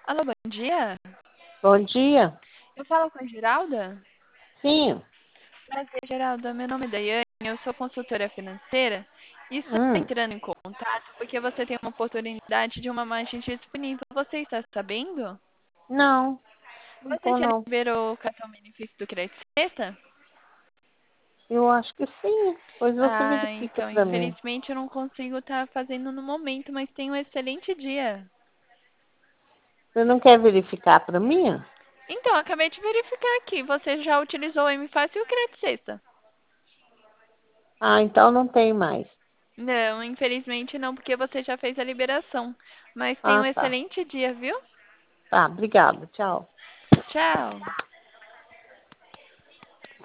Alô, bom dia. Bom dia. Eu falo com a Geralda? Sim. Prazer, Geralda. Meu nome é Daiane, eu sou consultora financeira e estou Hum. entrando em contato porque você tem uma oportunidade de uma margem disponível. Você está sabendo? Não, não Você tô já não. liberou o cartão benefício do Crédito Sexta? Eu acho que sim. Pois você Ah, verifica então, pra mim. infelizmente eu não consigo estar fazendo no momento, mas tenha um excelente dia. Você não quer verificar pra mim? Então, acabei de verificar aqui. Você já utilizou o M-Fácil e o Crédito Sexta? Ah, então não tem mais. Não, infelizmente não, porque você já fez a liberação. Mas tenha um Ah, tá. excelente dia, viu? Tá, obrigada. Tchau. Tchau.